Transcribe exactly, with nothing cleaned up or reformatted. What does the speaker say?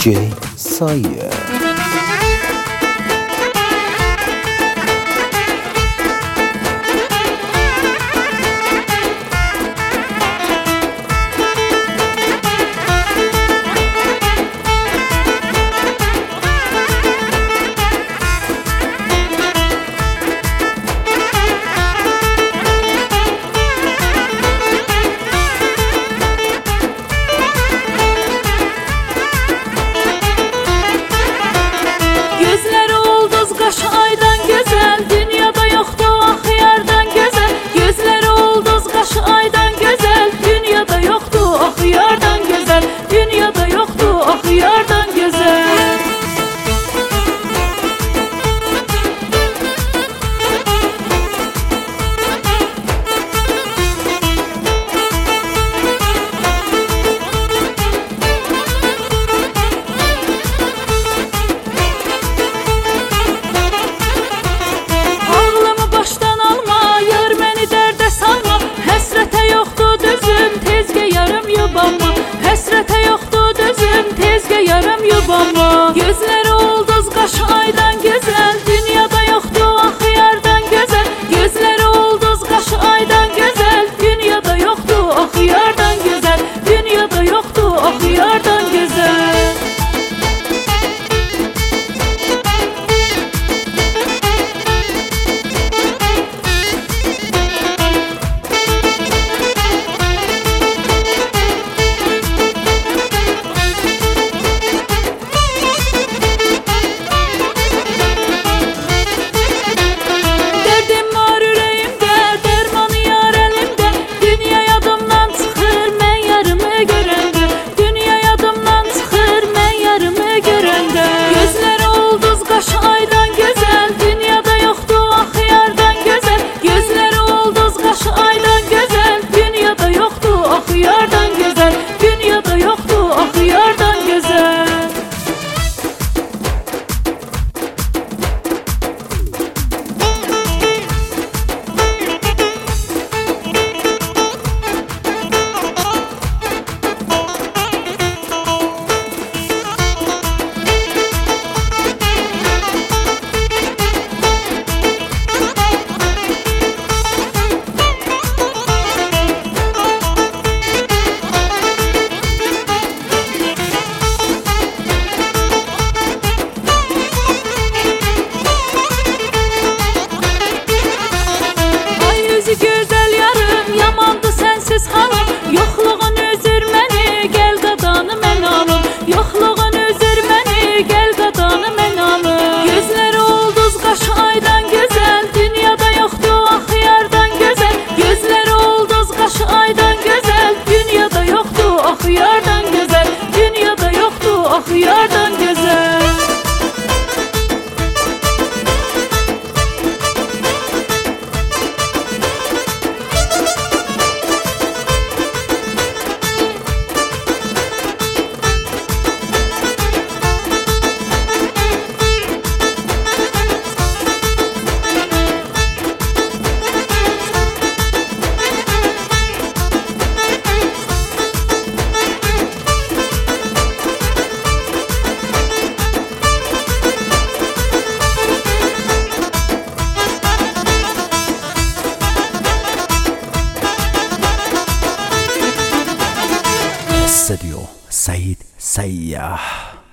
J Sayer. Həsrətə yoxdur dözüm, tezgə yarım yubanma. Gözləri ulduz, qaşı aydan gözəl, dünyada yoxdur axı yardan gözəl. Gözləri ulduz, qaşı aydan gözəl, dünyada yoxdur axı yardan gözəl. Dünyada yoxdur axı yardan gözəl. Yoxluğun üzür məni, gəl qadanı mən alım. Yoxluğun üzür məni, gəl qadanı mən alım. Gözləri ulduz, qaşı aydan gözəl, dünyada yoxdur axı yardan gözəl. Gözləri ulduz, qaşı aydan gözəl, dünyada yoxdur axı yardan gözəl. Dünyada yoxdur axı yardan gözəl. استوديو سعيد سياح.